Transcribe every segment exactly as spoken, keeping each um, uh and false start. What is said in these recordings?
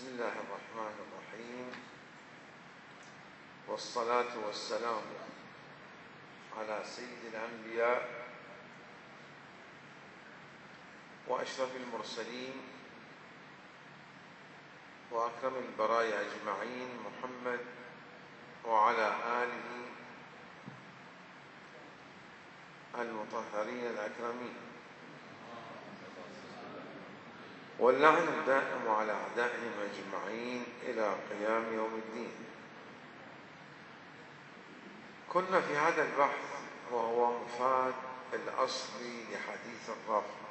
بسم الله الرحمن الرحيم، والصلاة والسلام على سيد الأنبياء وأشرف المرسلين وأكرم البرايا أجمعين محمد وعلى آله المطهرين الأكرمين، واللعن الدائم على أعدائهم أجمعين إلى قيام يوم الدين. كنا في هذا البحث وهو مفاد الأصلي لحديث الرفع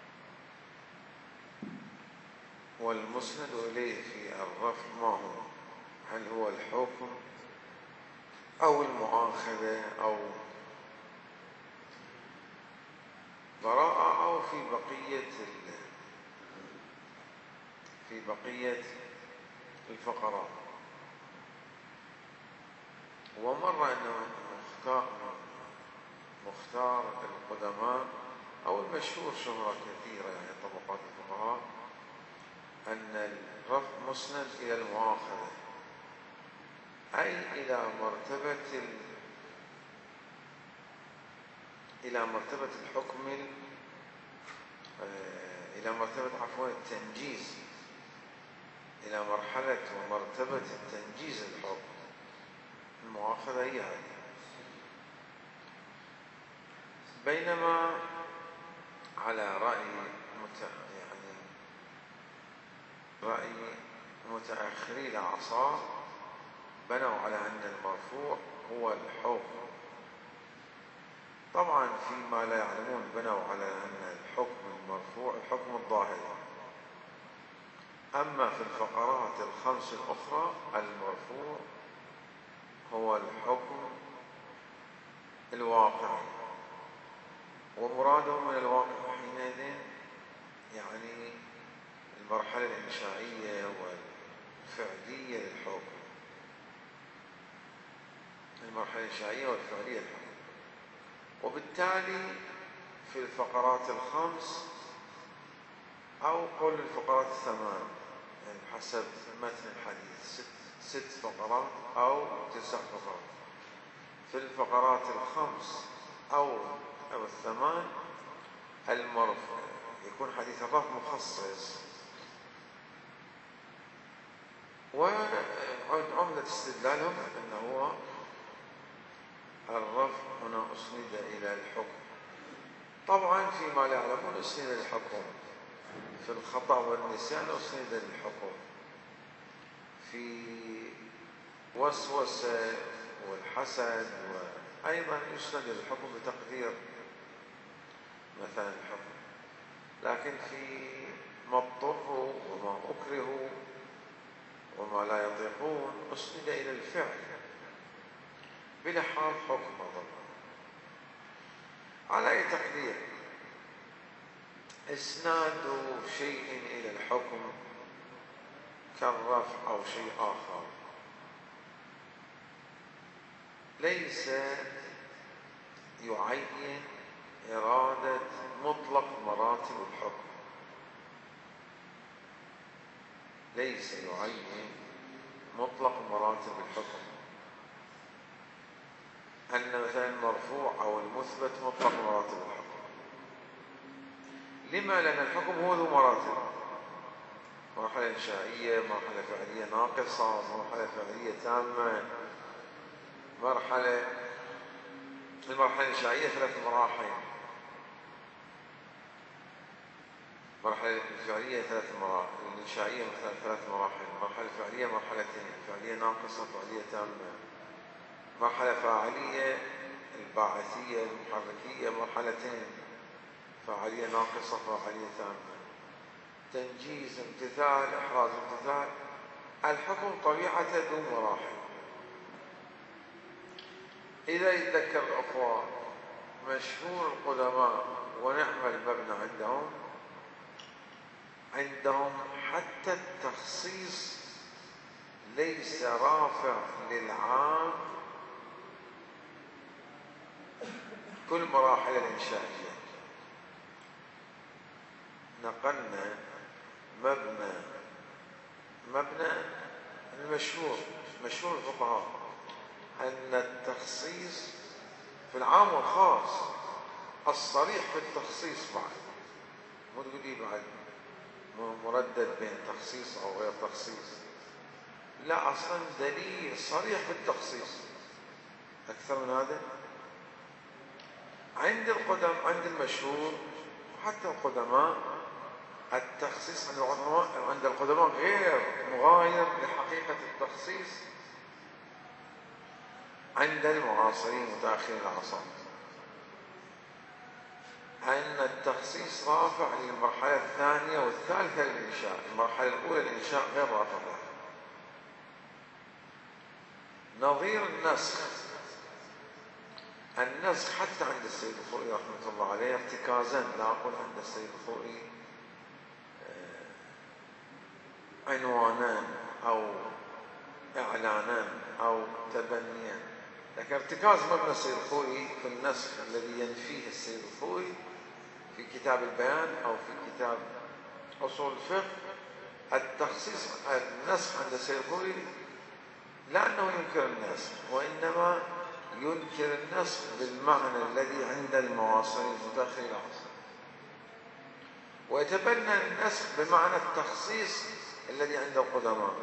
والمسند إليه في الرفع ما هو؟ هل هو الحكم أو المؤاخذة أو براءة أو في بقية في بقية الفقرات؟ ومر أنه مختار مختار القدماء أو المشهور شهرة كثيرة يعني طبقات الفقهاء أن الرفع مسند إلى المؤاخذة، أي إلى مرتبة ال... إلى مرتبة الحكم ال... إلى مرتبة عفوا التنجيز، إلى مرحلة ومرتبة التنجيز الحكم. المؤاخذة هي هذه، بينما على رأي مت... يعني رأي متأخري الأعصار بنوا على أن المرفوع هو الحكم. طبعا فيما لا يعلمون بنوا على أن الحكم المرفوع الحكم الظاهري، أما في الفقرات الخمس الأخرى المرفوع هو الحكم الواقعي، ومراده من الواقع حينئذ يعني المرحلة الإنشائية والفعلية للحكم، المرحلة الإنشائية والفعلية للحكم. وبالتالي في الفقرات الخمس أو قول الفقرات الثمان يعني حسب متن الحديث ست, ست فقرات أو تسع فقرات، في الفقرات الخمس أو أو الثمان المرفوع يكون حديث الرفع مخصص. وعمدة استدلالهم أنه هو الرفع هنا أسند إلى الحكم. طبعا فيما لا يعلمون أسند للحكم، في الخطأ والنسيان أسند للحكم، في وسوسة والحسد وأيضا يسند للحكم بتقدير مثلا الحكم، لكن في ما اضطروا وما أكرهوا وما لا يطيقون أسند إلى الفعل بلحاظ حكم الله. على أي تقدير إسناد شيء إلى الحكم كالرفع أو شيء آخر ليس يعين إرادة مطلق مراتب الحكم، ليس يعين مطلق مراتب الحكم أن مثلا المرفوع أو المثبت مطلق مراتب الحكم. لما؟ لأن الحكم هو ذو مراتب، مرحلة إنشائية، مرحلة فعلية ناقصة، مرحلة فعلية تامة، مرحلة المرحلة الإنشائية ثلاث مراحل، مرحلة الفعلية ثلاث مراحل، الإنشائية مثلا ثلاث مراحل، مرحلة فعلية مرحلتين، فعلية ناقصة فعلية تامة، مرحلة فاعلية الباعثية المحركية مرحلتين، فاعلية ناقصة فاعلية تامة، تنجيز امتثال إحراز امتثال. الحكم طبيعته ذو مراحل. إذا يتذكر الأخوة مشهور القدماء ونعم المبنى عندهم عندهم حتى التخصيص ليس رافع للعام كل مراحل الإنشائية. نقلنا مبنى المبنى المشهور مشهور الفقهاء أن التخصيص في العام والخاص، الصريح في التخصيص بعد، مو تقولي بعد مردد بين تخصيص أو غير تخصيص، لا، أصلا دليل صريح في التخصيص. أكثر من هذا عند القدم عند المشهور وحتى القدماء، التخصيص عند القدماء عند القدماء غير مغاير لحقيقة التخصيص عند المعاصرين متأخرين العصر، أن التخصيص رافع للمرحلة الثانية والثالثة للإنشاء، المرحلة الأولى الإنشاء غير رافع لها. نظير النسخ، النسخ حتى عند السيد الخوئي رحمة الله عليه ارتكازا، لا أقول عند السيد الخوئي عنوانا أو إعلانا أو تبنيا، لكن ارتكاز مبنى السيد الخوئي في النسخ الذي ينفيه السيد الخوئي في كتاب البيان أو في كتاب أصول الفقه، التخصيص النسخ عند السيد الخوئي لا أنه ينكر النسخ، وإنما ينكر النسخ بالمعنى الذي عند المعاصرين متأخرين العصر، ويتبنى النسخ بمعنى التخصيص الذي عند القدماء،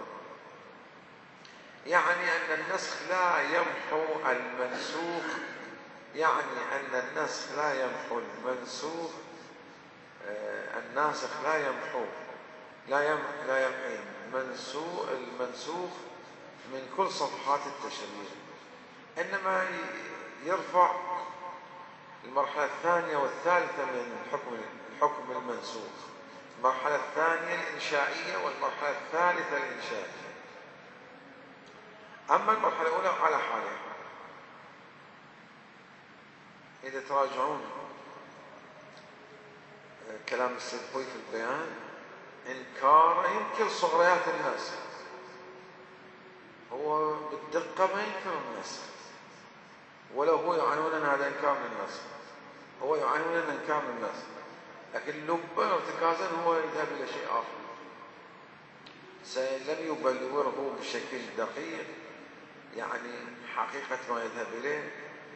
يعني أن النسخ لا يمحو المنسوخ، يعني أن النسخ لا يمحو المنسوخ، آه الناسخ لا يمحو لا يم لا يمحي منسوخ المنسوخ من كل صفحات التشريع، إنما يرفع المرحلة الثانية والثالثة من الحكم الحكم المنسوخ، المرحلة الثانية الإنشائية والمرحلة الثالثة الإنشائية. أما المرحلة الأولى على حالها، إذا تراجعون كلام السيد الخوئي في البيان، إنكار ينكر صغريات النسخ، هو بالدقة ما ينكر النسخ، ولو هو يعنون أن هذا إنكار من النسخ، هو يعنون أن إنكار من النسخ، لكن لبا ارتكازا هو يذهب إلى شيء آخر، لم يبلوره بشكل دقيق، يعني حقيقة ما يذهب إليه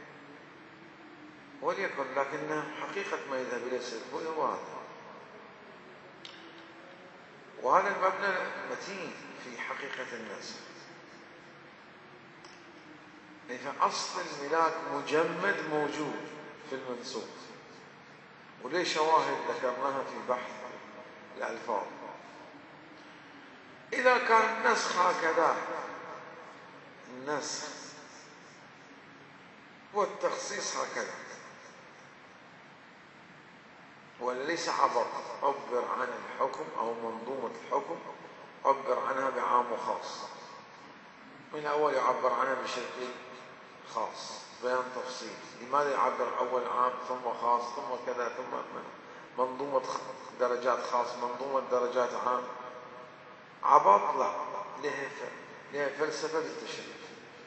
وليكن، لكن حقيقة ما يذهب إليه السيد الخوئي هو هذا. وهذا المبنى متين في حقيقة النسخ، فأصل الملاك مجمد موجود في المنسوخ، وليه شواهد ذكرناها في بحث الألفاظ. إذا كان النسخ هكذا، النسخ والتخصيص هكذا، وليس عبر عبر عن الحكم أو منظومة الحكم عبر عنها بعام وخاص، من الأول يعبر عنها بشكل خاص بيان تفصيل، لماذا يعبر أول عام ثم خاص ثم كذا ثم منظومة درجات خاص منظومة درجات عام، عبط لا، لها فلسفة بالتشريع.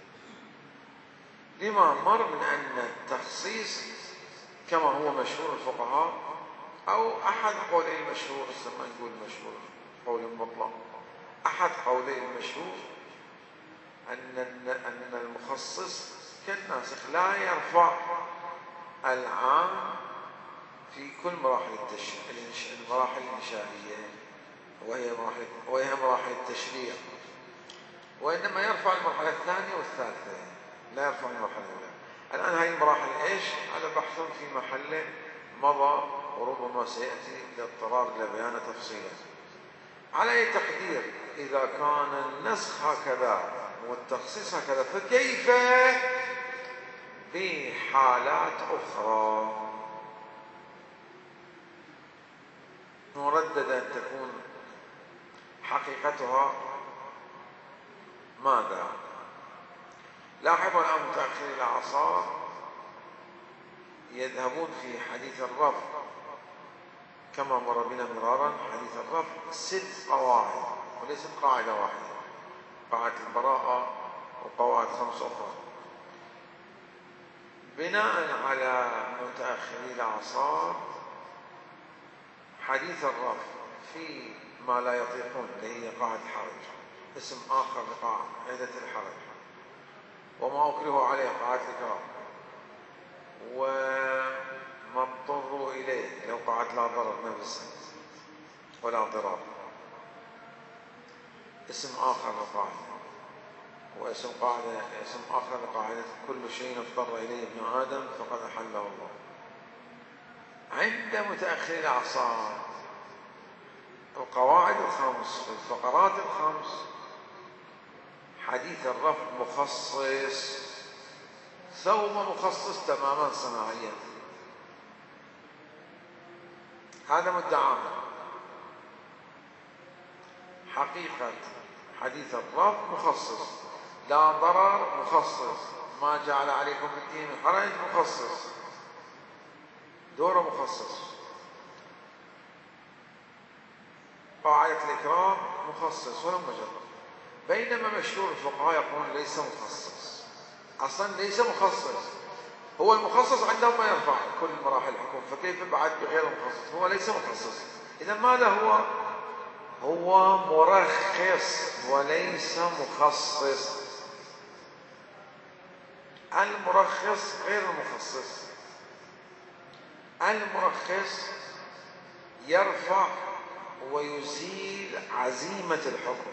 لما مر من أن التخصيص كما هو مشهور الفقهاء أو أحد قولي المشهور، ما نقول مشهور قول مطلق، أحد قولي المشهور أن أن المخصص كالناسخ لا يرفع العام في كل مراحل التشريع، المراحل الإنشائية وهي مراحل وهي مراحل التشريع، وإنما يرفع المرحلة الثانية والثالثة، لا يرفع المرحلة الأولى. الآن هذه المراحل إيش؟ هذا بحث في محله مضى، وربما سيأتي الاضطرار إلى بيان تفصيلا. على أي تقدير إذا كان النسخ هكذا والتخصيص هكذا، فكيف بحالات أخرى مرددة تكون حقيقتها ماذا؟ لاحظوا الآن متأخري الأعصار يذهبون في حديث الرفع كما مر بنا مرارا، حديث الرفع ست قواعد وليست قاعدة واحدة، قاعدة البراءة وقواعد خمس أخرى. بناء على متأخري الأعصار حديث الرفع في ما لا يطيقون، اللي هي قاعدة الحرج. اسم آخر لقاعدة الحرج. وما أكرهوا عليه قاعدة الإكراه. وما اضطروا إليه لو قاعدة لا ضرر نفسه ولا ضرار. اسم آخر لقاعدة. واسم قاعدة اسم آخر لقاعدة كل شيء اضطر إليه ابن آدم فقد أحله الله. عند متأخر الأعصار القواعد الخمس والفقرات الخمس حديث الرفع مخصص، ثوب مخصص تماما صناعيا. هذا مدعانا. حقيقة حديث الرفع مخصص، لا ضرر مخصص، ما جعل عليكم في الدين من حرج مخصص، دوره مخصص. قاعدة الإكرام مخصص ولم مجرد. بينما مشهور الفقهاء يقولون ليس مخصص، أصلا ليس مخصص. هو المخصص عندهم ما يرفع كل مراحل الحكم، فكيف بعد بغير مخصص؟ هو ليس مخصص. إذا ماذا هو؟ هو مرخص وليس مخصص. المرخص غير المخصص. المرخص يرفع ويزيل عزيمة الحكم.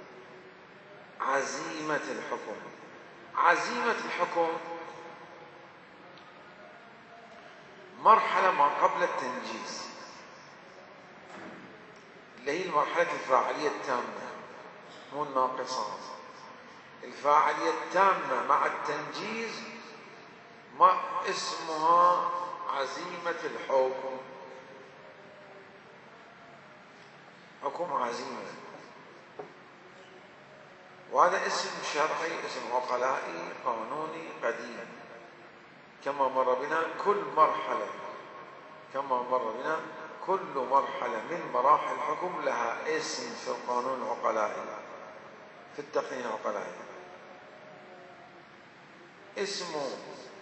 عزيمة الحكم عزيمة الحكم مرحلة ما قبل التنجيز، اللي هي المرحلة الفاعلية التامة، مو الناقصة. الفاعلية التامة مع التنجيز ما اسمها عزيمة الحكم. حكم عزيمة، وهذا اسم شرعي، اسم عقلائي قانوني قديم. كما مر بنا كل مرحلة كما مر بنا كل مرحلة من مراحل الحكم لها اسم في القانون العقلائي، في التقنين العقلائي. اسم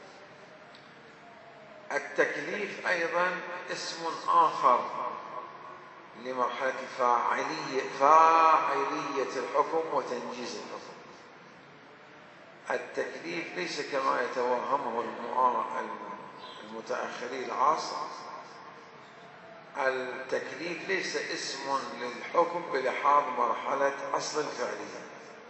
التكليف أيضا اسم آخر لمرحلة الفاعلية، فاعلية الحكم وتنجيز الحكم. التكليف ليس كما يتوهمه المتأخري العصر. التكليف ليس اسم للحكم بلحاظ مرحلة أصل الفعلية.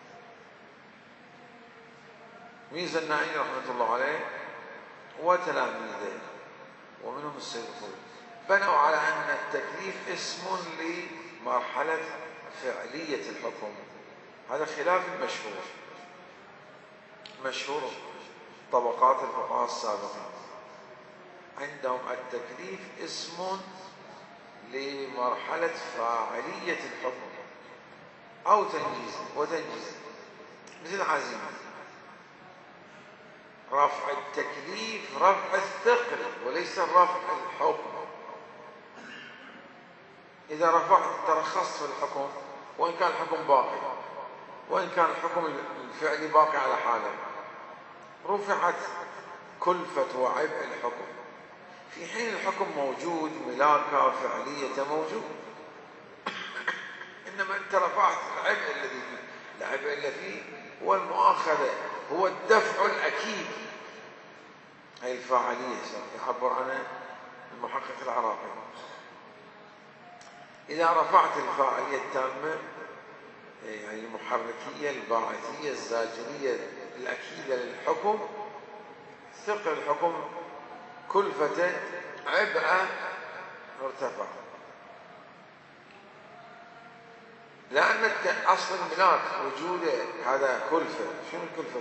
ميزة النعيم رحمة الله عليه وتلاميذه ومنهم السيد الخوي بنوا على أن التكليف اسم لمرحلة فعلية الحكم. هذا خلاف المشهور. مشهور طبقات الفقهاء السابقين عندهم التكليف اسم لمرحلة فاعلية الحكم أو تنجيز وتنجيز، مثل عزيمة. رفع التكليف رفع الثقل وليس رفع الحكم. إذا رفعت ترخصت في الحكم وإن كان الحكم باقي، وإن كان الحكم الفعلي باقي على حاله، رفعت كلفة وعبء الحكم، في حين الحكم موجود، ملاكة فعلية موجود. إنما أنت رفعت العبء الذي فيه. العبء الذي فيه هو المؤاخذة، هو الدفع الأكيد. هي الفاعلية يعبر عنها المحقق العراقي. إذا رفعت الفاعلية التامة، يعني المحركية الباعثية الزاجرية الأكيدة للحكم، ثقل الحكم كلفة عبء ارتفع. لأن أصل الملاك وجوده هذا كلفة. شنو الكلفة؟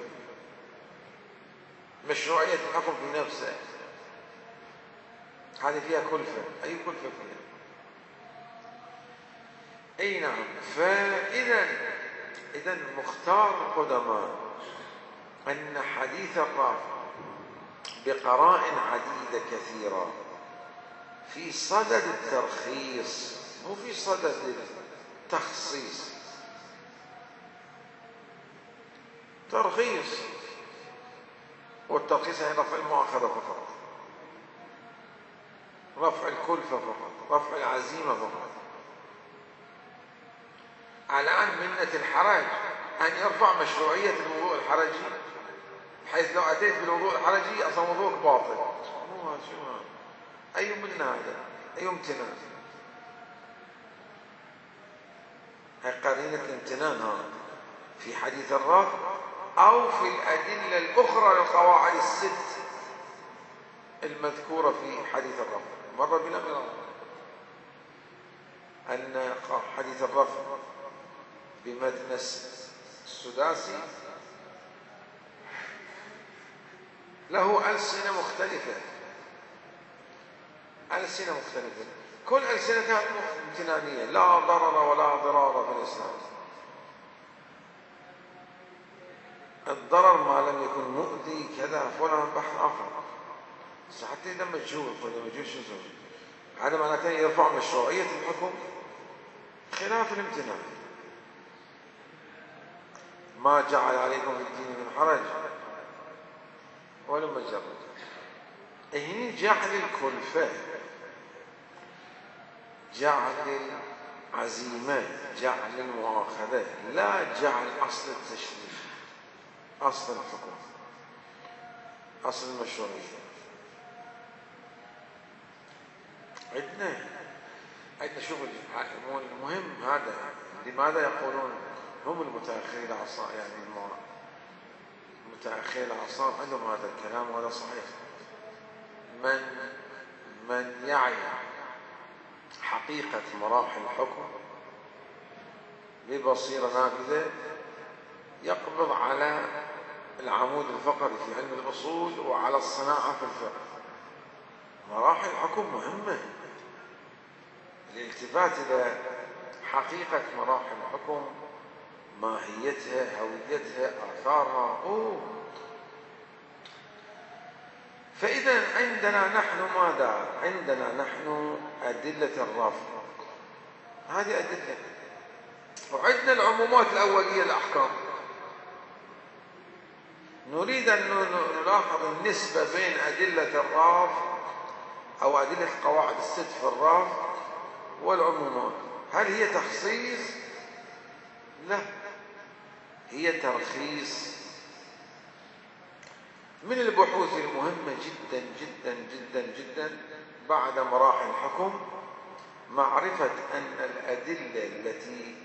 مشروعية الحكم في نفسه، هذه فيها كلفة. أي كلفة فيها؟ أي نعم. فإذا إذا مختار القدماء أن حديث الرافع بقرائن عديدة كثيرة في صدد الترخيص مو في صدد التخصيص. ترخيص، والترخيص هي رفع المؤاخذة فقط، رفع الكلفة فقط، رفع العزيمة فقط. الآن منة الحرج أن يرفع مشروعية الوضوء الحرجي، بحيث لو أتيت بالوضوء الحرجي أصلا وضوءك باطل. مو هذا، شو هذا؟ أي منا هذا؟ أي امتنان؟ هي قرينة الامتنان هذا في حديث الرفع أو في الأدلة الأخرى للقواعد الست المذكورة في حديث الرفع. مر بنا مرارا أن حديث الرفع بمتن السداسي له ألسنة مختلفة، ألسنة مختلفة، كل ألسنتها امتنانية، لا ضرر ولا ضرار في الإسلام. الضرر ما لم يكن مؤذي كذا فلان بحث آخر، بس حتى إذا مجهول، إذا مجهول شو يسوي؟ هذا معناته يرفع مشروعية الحكم خلاف الامتنان. ما جعل عليكم في الدين من حرج ولم يجرد. هني جعل الكلفة، جعل العزيمة، جعل المؤاخذة، لا جعل أصل التشريع، أصل الحكم، أصل المشروعية. عندنا عندنا شوف المهم هذا. لماذا يقولون هم المتأخرين العصر، يعني المتأخرين العصر عندهم هذا الكلام، وهذا صحيح. من من يعي حقيقة مراحل الحكم ببصيرة نافذة يقبض على العمود الفقري في علم الأصول وعلى الصناعة في الفقه. مراحل الحكم مهمة، الالتفات إلى حقيقة مراحل الحكم، ماهيتها، هويتها، آثارها. أوه. فإذا عندنا نحن ماذا؟ عندنا نحن أدلة الرفع، هذه أدلة، وعندنا العمومات الأولية الأحكام. نريد أن نلاحظ النسبة بين أدلة الرفع أو أدلة القواعد الست في الرفع والعمومات. هل هي تخصيص؟ لا، هي ترخيص. من البحوث المهمة جدا جدا جدا جدا بعد مراحل الحكم معرفة أن الأدلة التي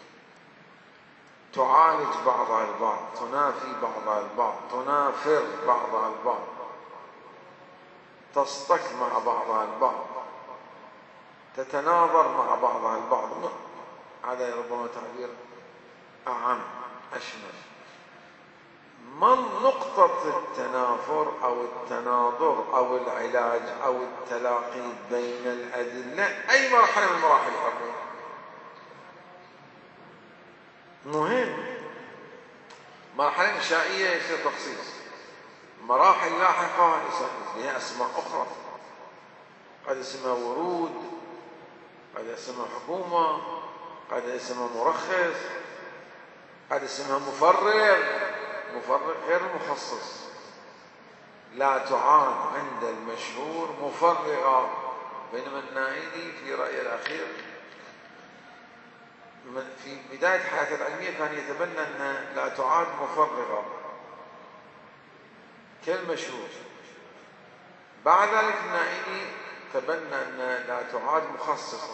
تعالج بعضها البعض، تنافي بعضها البعض، تنافر بعضها البعض، تصطك مع بعضها البعض، تتناظر مع بعضها البعض، هذا ربما تعبير أعم أشمل. من نقطة التنافر أو التناظر أو العلاج أو التلاقي بين الأدلة؟ أي مرحلة من مراحل الحكم؟ مهم. مرحلة إنشائية يصير تخصيص، مراحل لاحقة لها أسماء أخرى، قد اسمها ورود، قد اسمها حكومة، قد اسمها مرخص، قد اسمها مفرغ، مفرغ غير مخصص. لا تعاد عند المشهور مفرغة، بينما النائلي في رأيه الأخير في بداية حياته العلمية كان يتبنى أنها لا تعاد مفرغة كالمشهور. بعد ذلك النائلي تبنى أنها لا تعاد مخصصة،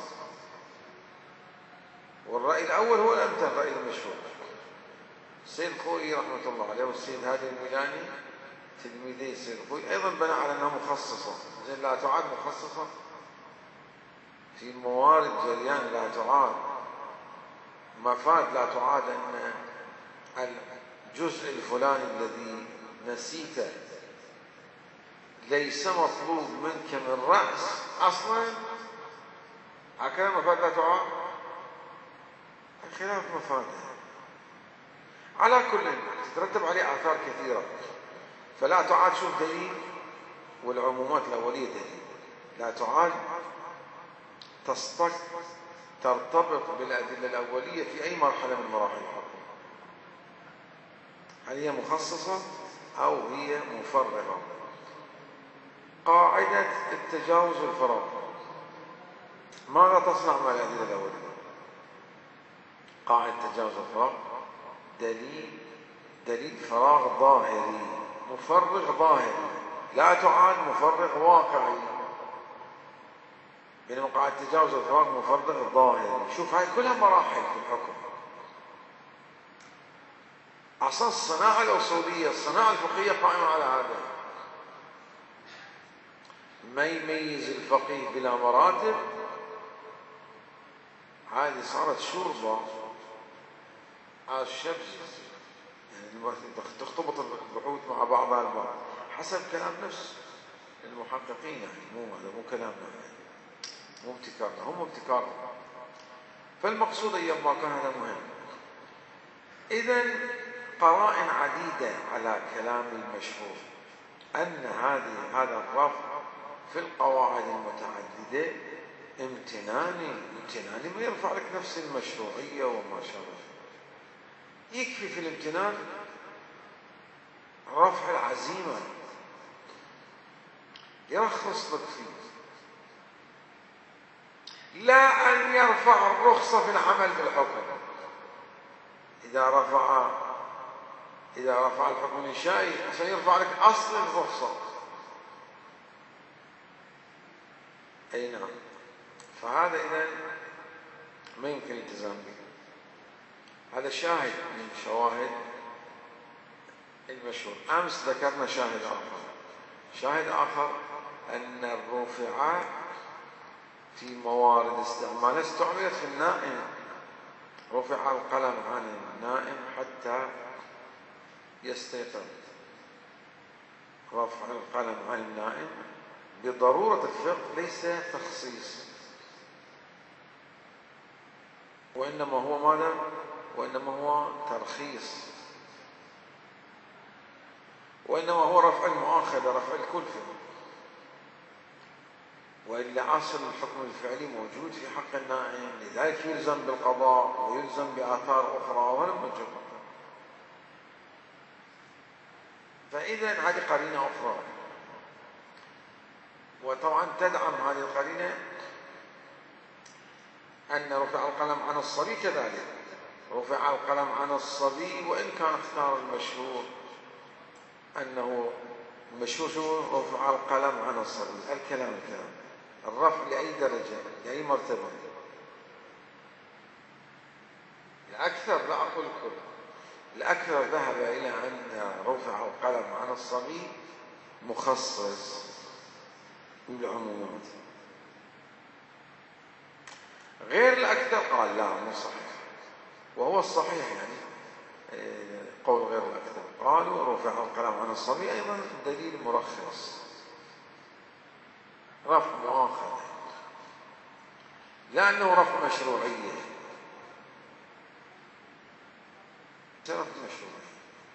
والرأي الأول هو الأمثل، الرأي المشهور. السيد الخوئي رحمة الله عليه والسيد هادي الميلاني تلميذي السيد الخوئي أيضا بنى على أنها مخصصة. زين، لا تعاد مخصصة في موارد جريان، لا تعاد مفاد، لا تعاد أن الجزء الفلاني الذي نسيته ليس مطلوب منك من رأس أصلا، هكذا مفاد لا تعاد، خلاف مفادها. على كل تترتب عليه آثار كثيرة. فلا تعاد شو دليل؟ والعمومات الأولية دليل. لا تعاد تصطك، ترتبط بالأدلة الأولية في أي مرحلة من مراحل الحكم، هل هي مخصصة أو هي مفرغة. قاعدة التجاوز والفراغ، ماذا تصنع مع الأدلة الأولية؟ قاعدة تجاوز الفراغ دليل دليل فراغ ظاهري مفرغ ظاهري، لا تعاد مفرغ واقعي، بينما قاعدة تجاوز الفراغ مفرغ ظاهري. شوف هاي كلها مراحل في الحكم. أصلا الصناعة الأصولية الصناعة الفقهية قائمة على هذا، ما يميز الفقيه بلا مراتب، هذه صارت شوربة على الشبز، يعني تختبط البحوث مع بعضها البعض حسب كلام نفس المحققين، يعني مو هذا مو كلامنا، يعني مو ابتكارنا، هم ابتكارهم. فالمقصود أيام ما كان هذا مهم. إذن قرائن عديدة على كلام المشهور أن هذه هذا الرفع في القواعد المتعددة امتناني امتناني ما يرفع لك نفس المشروعية وما شابه. يكفي في الامتنان رفع العزيمة، يرخص لك فيه، لا أن يرفع الرخصة في العمل بالحكم. إذا رفع إذا رفع الحكم الإنشائي عشان يرفع لك أصل الرخصة، أي نعم. فهذا إذن ما يمكن الالتزام به. هذا شاهد من شواهد المشهور. أمس ذكرنا شاهد آخر شاهد آخر أن الرفع في موارد استعمال استعملت في النائم، رفع القلم عن النائم حتى يستيقظ. رفع القلم عن النائم بضرورة الفقه ليس تخصيص، وإنما هو ماذا؟ وإنما هو ترخيص، وإنما هو رفع المؤاخذة، رفع الكلفة، وإلا أصل الحكم الفعلي موجود في حق النائم، لذلك يلزم بالقضاء ويلزم بآثار أخرى ولم نجرب. فإذا هذه قرينة أخرى، وطبعا تدعم هذه القرينة أن رفع القلم عن الصبي كذلك، رفع القلم عن الصبي، وإن كان اختار المشهور أنه المشهور شو؟ رفع القلم عن الصبي. الكلام الكلام الرفع لأي درجة لأي مرتبة؟ الأكثر، لا أقول الكل، الأكثر ذهب إلى أن رفع القلم عن الصبي مخصص بالعمومات. غير الأكثر قال لا مو صحيح، وهو الصحيح يعني قول غير الأكثر، قالوا رفع القلم عن الصبي أيضا دليل مرخص، رفع مؤاخذة، لأنه رفع مشروعية، رفع مشروعية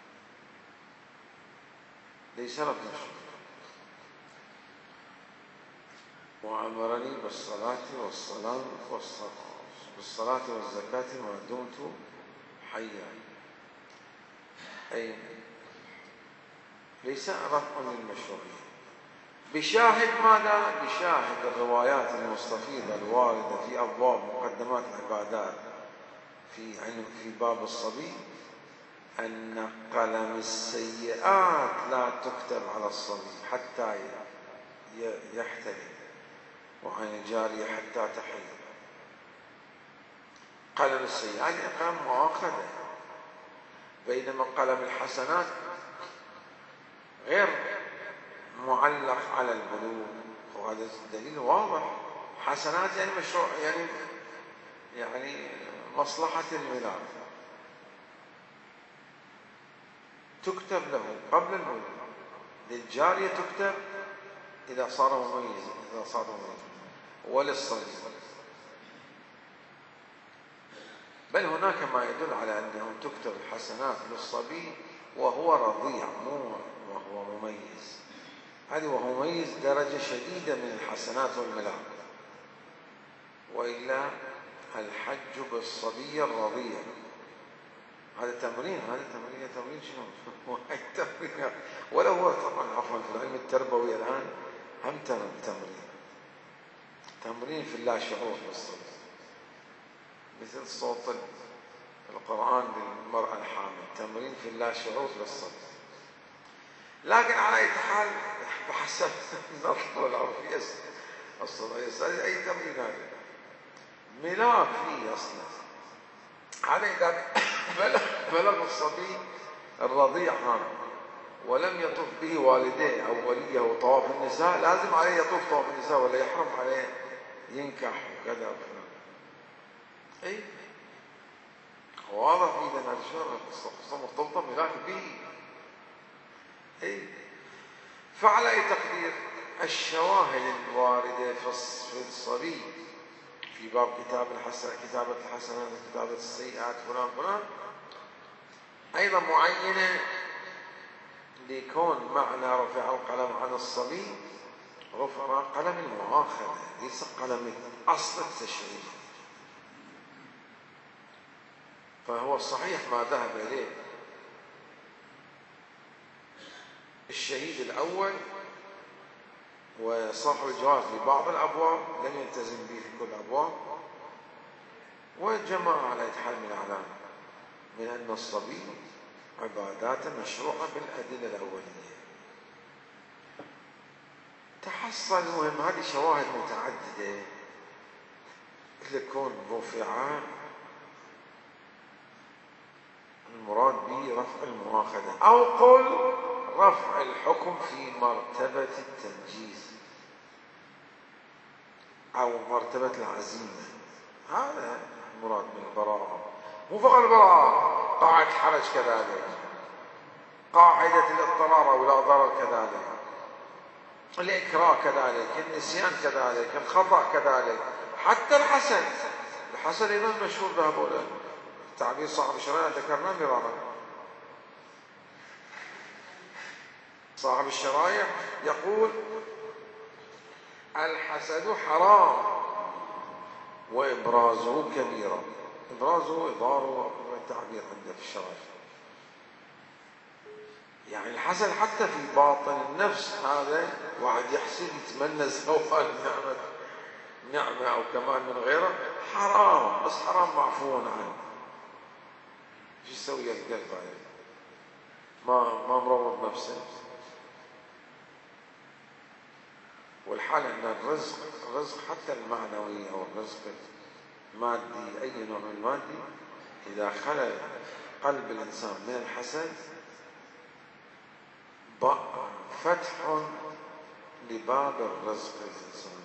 ليس رفع مشروعية. وأمرني بالصلاة والصلاة والصلاة بالصلاة والزكاة ما دمت حيا، أي ليس رفع للمشروعية. بشاهد ماذا؟ بشاهد الروايات المستفيضة الواردة في أبواب مقدمات العبادات في في باب الصبي، أن قلم السيئات لا تكتب على الصبي حتى يحتلم، وعن الجارية حتى تحيض. قلم السيئات يعني قلم مؤاخذة، بينما قلم الحسنات غير معلق على البلوغ، وهذا الدليل واضح. حسنات يعني مشروع، يعني يعني مصلحة الميلاد تكتب له قبل البلوغ، للجارية تكتب إذا صار مميزا، إذا صار مميزا، وللصبي. بل هناك ما يدل على أنه تكتب الحسنات للصبي وهو رضيع، مو وهو مميز. هذه وهو مميز درجة شديدة من الحسنات والملاك، وإلا الحج بالصبي الرضيع هذا تمرين، هذا تمرين تمرين شنو؟ تمرين، ولا هو طبعا عفوا في العلم التربوي الآن هم تمرين تمرين في اللا شعور بالصبي، مثل صوت القرآن للمرأة الحامل تمرين في اللاشعور للصبي. لكن على أي حال بحسب النظرة العرفية الصبي أي تمرين هذا ملاك فيه أصلا. هذا إذا بلغ, بلغ الصبي الرضيع هذا ولم يطوف به والديه أو وليه وطواف النساء، لازم عليه يطوف طواف النساء ولا يحرم عليه ينكح وكذا وكذا. أي واضح إذا هذا الشرع مرتبطة ملاك به. أي فعلى أي تقدير الشواهد الواردة في الصبي في باب كتاب الحسن كتابة الحسنات كتابة السيئات فلان فلان أيضا معينة لكون معنى رفع القلم عن الصبي رفع قلم المؤاخذة ليس قلم أصل التشريع. فهو الصحيح ما ذهب إليه الشهيد الأول وصاحب الجواز لبعض الأبواب لم يلتزم به في كل الأبواب، وجماعة على إتحاد من الأعلام من أن الصبي عبادات مشروعة بالأدلة الأولية. تحصل المهم هذه شواهد متعددة لكون رفع المراد به رفع المؤاخذة أو قل رفع الحكم في مرتبة التنجيز أو مرتبة العزيمة. هذا المراد من البراءة، مو فقط البراءة، قاعدة حرج كذلك، قاعدة الاضطرار أو لا ضرر كذلك، الإكراه كذلك، النسيان كذلك، الخطأ كذلك، حتى الحسن. الحسن أيضا مشهور بهذول تعبير صاحب الشرائع ذكرناه مرارا. صاحب الشرائع يقول الحسد حرام وإبرازه كبيرة. إبرازه إظهاره التعبير عنده في الشرائع، يعني الحسد حتى في باطن النفس هذا واحد يحسد يتمنى زوال نعمة نعمة أو كمان من غيره حرام، بس حرام معفو عنه. شو يسوي القلب هذا؟ ما ما مروض نفسه. والحال أن الرزق الرزق حتى المعنوي أو الرزق المادي أي نوع من المادي إذا خلى قلب الإنسان من الحسد فتح لباب الرزق للإنسان.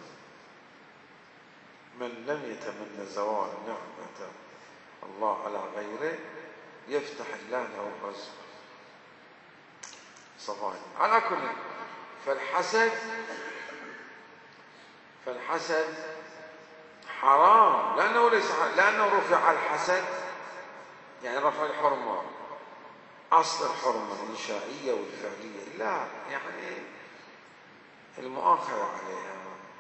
من لم يتمنى زوال نعمة الله على غيره يفتح الله له الرزق صفائي. على كل فالحسد فالحسد حرام لأنه ليس لأنه رفع الحسد يعني رفع الحرمة، أصل الحرمة الإنشائية والفعلية لا يعني المؤاخذة عليها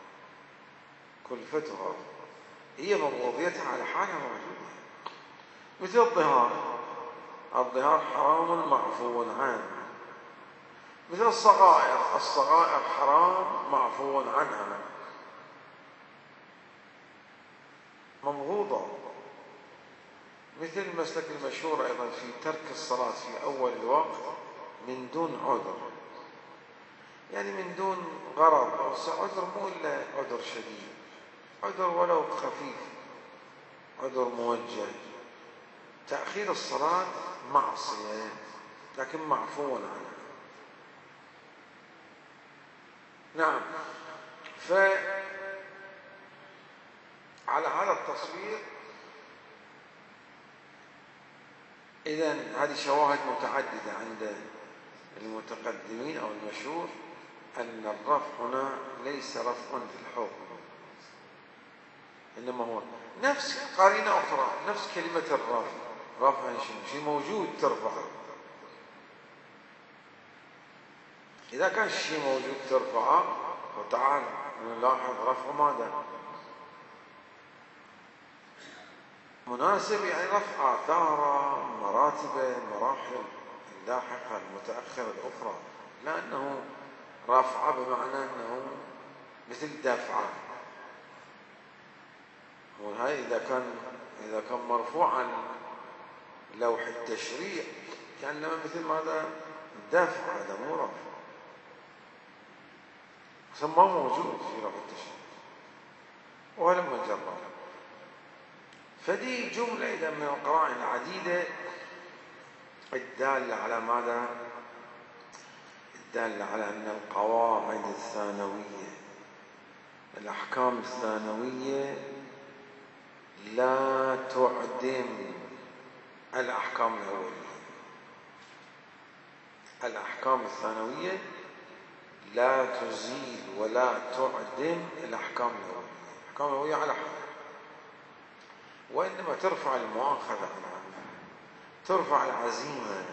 كلفتها هي مبغوضيتها على حالها موجودة. مثل الظهار، الظهار حرام معفو عنه. مثل الصغائر، الصغائر حرام معفو عنها مبغوضة. مثل المسلك المشهور أيضا في ترك الصلاة في أول الوقت من دون عذر، يعني من دون غرض، عذر مو إلا عذر شديد، عذر ولو خفيف، عذر موجه. تأخير الصلاة معصية لكن معفو عنها. نعم. فعلى هذا التصوير إذن هذه شواهد متعددة عند المتقدمين أو المشهور أن الرفع هنا ليس رفع في الحكم، إنما هو نفس قرينة أخرى، نفس كلمة الرفع. رفع شيء موجود ترفعه، إذا كان شيء موجود ترفعه وتعال نلاحظ رفع ماذا؟ مناسب، يعني رفع آثار مراتب مراحل اللاحقة المتأخرة الأخرى، لا أنه رفع بمعنى أنه مثل دفعة. وهي إذا كان إذا كان مرفوعا لوح التشريع كأنما مثل ماذا؟ دفع، هذا مو رفع، ما موجود في لوح التشريع ولما جرب. فدي جملة إذا من القرائن العديدة الدالة على ماذا؟ الدالة على أن القواعد الثانوية، الأحكام الثانوية لا تعدم الأحكام الأولية. الأحكام الثانوية لا تزيل ولا تعدم الأحكام الأولية. الأحكام الأولية على حال، وإنما ترفع المؤاخذة عنها، ترفع العزيمة،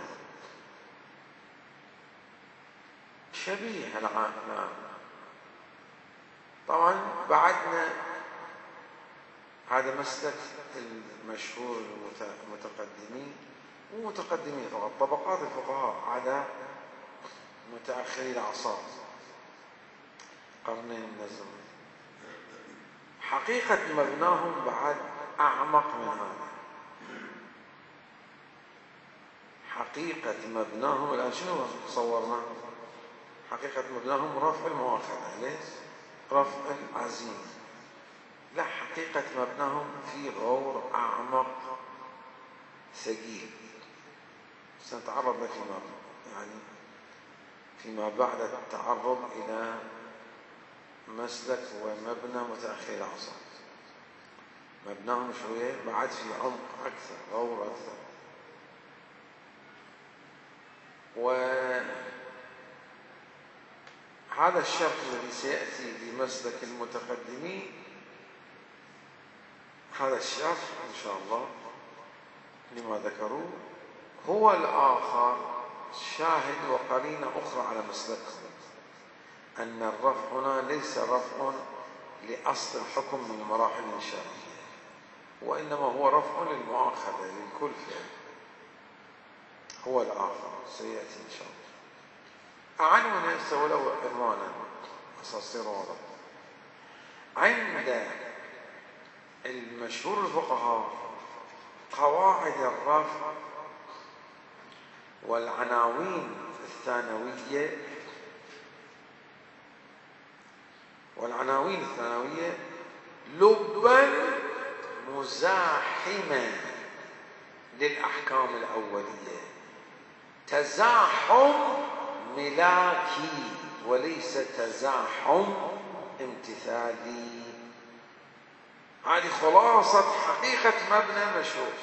شبيه العام. طبعا بعدنا هذا مسلك المشهور المتقدمين، مو متقدمين فقط، طبقات الفقهاء على متأخري الأعصار قرنين من الزمن، حقيقة مبناهم بعد أعمق من هذا. حقيقة مبناهم الآن شنو صورنا؟ حقيقة مبناهم رفع المؤاخذة، ليش؟ رفع العزيمة. لا، حقيقة مبناهم في غور أعمق ثقيل سنتعرض له فيما يعني فيما بعد التعرض إلى مسلك ومبنى متأخر العصر. مبناهم شوية بعد في عمق أكثر، غور أكثر. وهذا الشرط الذي سيأتي بمسلك المتقدمين، هذا الشرط إن شاء الله لما ذكروه هو الآخر شاهد وقرينة أخرى على مسلكهم، أن الرفع هنا ليس رفع لأصل الحكم من المراحل الإنشائية، وإنما هو رفع للمؤاخذة للكلفة. هو الآخر سيأتي إن شاء الله. أعنون ولو إرمانا أساصير واضح. عند المشهور الفقهاء قواعد الرفع والعناوين الثانوية والعناوين الثانوية لبا مزاحمة للأحكام الأولية، تزاحم ملاكي وليس تزاحم امتثالي. هذه خلاصة حقيقة مبنى مشهور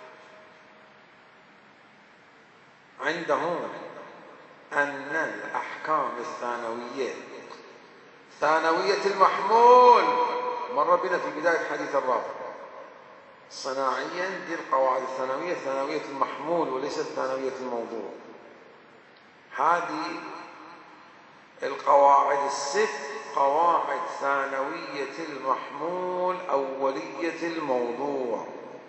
عندهم، أن الأحكام الثانوية ثانوية المحمول، مر بنا في بداية حديث الرافع صناعيا، دي القواعد الثانوية ثانوية المحمول وليست ثانوية الموضوع. هذه القواعد الست قواعد ثانوية المحمول أولية الموضوع،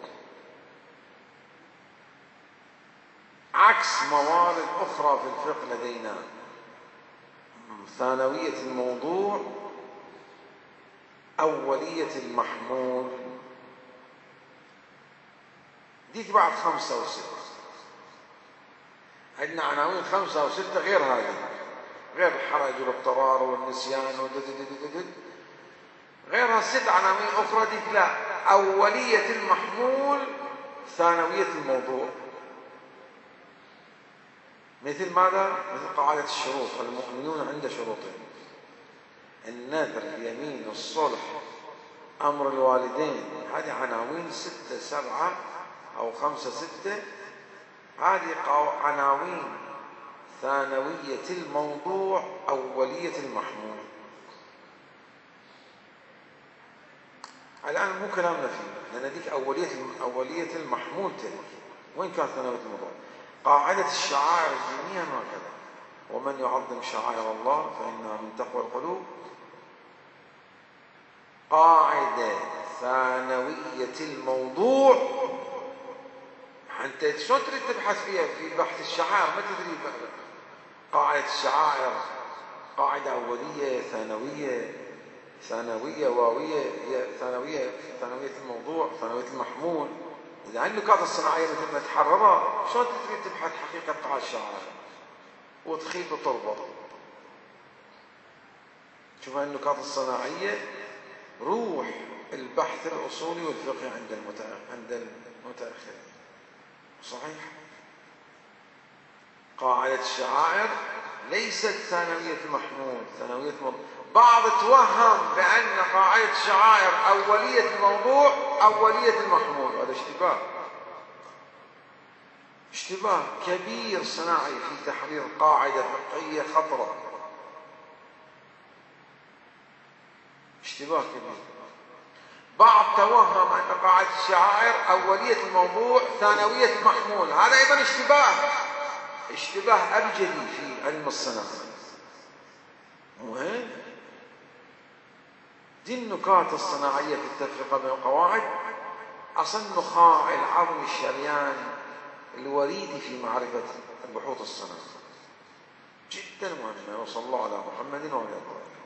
عكس موارد أخرى في الفقه لدينا. ثانوية الموضوع أولية المحمول، ديك بعد خمسة وستة. عندنا عناوين خمسة وستة غير هذه، غير الحرج والاضطرار والنسيان ودددددد، غيرها ست عناوين أخرى. ديك لا، أولية المحمول ثانوية الموضوع. مثل ماذا؟ مثل قاعدة الشروط، المؤمنون عند شروطهم: النذر، اليمين، الصلح، أمر الوالدين. هذه عناوين ستة سبعة أو خمسة ستة، هذه عناوين ثانوية الموضوع أولية المحمول. الآن مو كلامنا فيه، لأن ديك أولية أولية المحمول تلك، وين كانت ثانوية الموضوع؟ قاعدة الشعائر الدينية هكذا: ومن يعظم شعائر الله فإنها من تقوى القلوب. قاعدة ثانوية الموضوع أنت شلون تريد تبحث فيها في بحث الشعائر؟ ما تدري بقى. قاعدة الشعائر قاعدة أولية ثانوية ثانوية واوية، ثانوية ثانوية الموضوع ثانوية المحمول. إذا النكات الصناعية مثل ما تحررها، شلون تريد تبحث حقيقة قاع الشعائر وتخيط وتربط؟ شوف هاي النكات الصناعية روح البحث الأصولي والفقهي عند عند المتأخرين. صحيح قاعدة الشعائر ليست ثانوية محمول، ثانوية موضوع. بعض توهم بأن قاعدة الشعائر أولية الموضوع أولية المحمول، هذا اشتباه، اشتباه كبير صناعي في تحرير قاعدة فقهية خطرة، اشتباه كبير. بعض توهم أن قاعدة الشعائر أولية الموضوع ثانوية المحمول، هذا أيضا اشتباه، اشتباه أبجدي في علم الصناعة. مهم دي النكات الصناعية في التفرقة بين القواعد أصل نخاع العظم الشريان الوريدي في معرفة البحوث الصناعية، جدا مهمة. وصلى الله على محمد وعلى آله.